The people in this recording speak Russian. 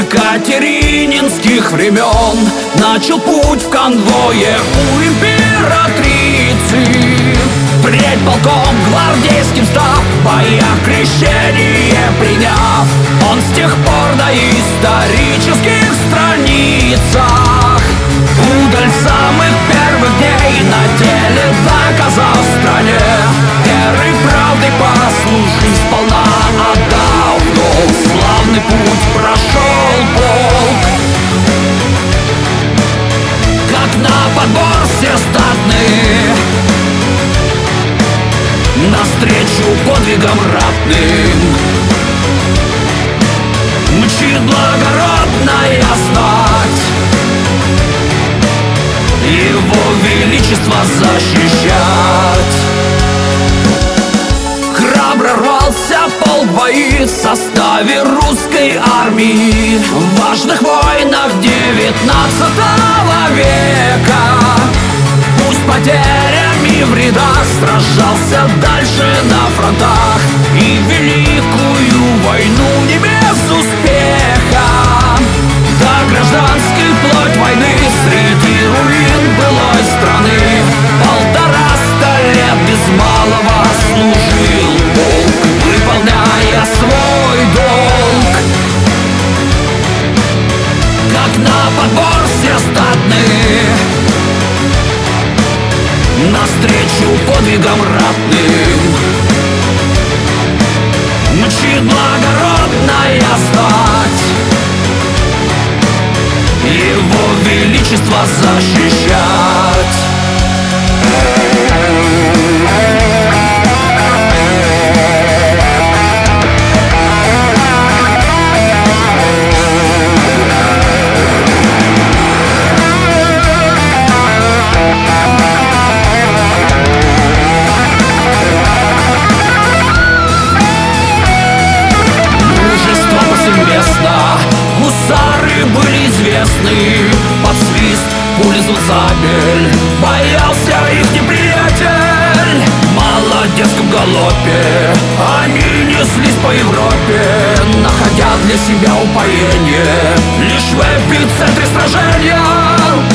екатерининских времен начал путь в конвое у императрицы. Впредь полком гвардейским став, в боях крещение приняв, он с тех пор на исторических страницах удаль самых первых дней на деле доказал стране. Верой, правдой послужив, сполна отдал долг. Славный путь прошел полк, как на подбор все статные, навстречу подвигам ратным. Мчит благородная знать, его величество защищать. Храбро рвался полк в бои в составе русской армии в важных войнах 19 века. Пусть потерями в рядах сражался дальше на фронтах и великую войну не без успеха. До гражданской вплоть войны среди руин былой страны 150 лет без малого служил полк, выполняя свой долг. Как на подбор все статные, навстречу подвигам ратным. Мчит благородная знать, его величество защищать. Гусары были известны, под свист пули звук забель, боялся их неприятель. В молодецком галопе они неслись по Европе, находя для себя упоение лишь в эпицентре сражения.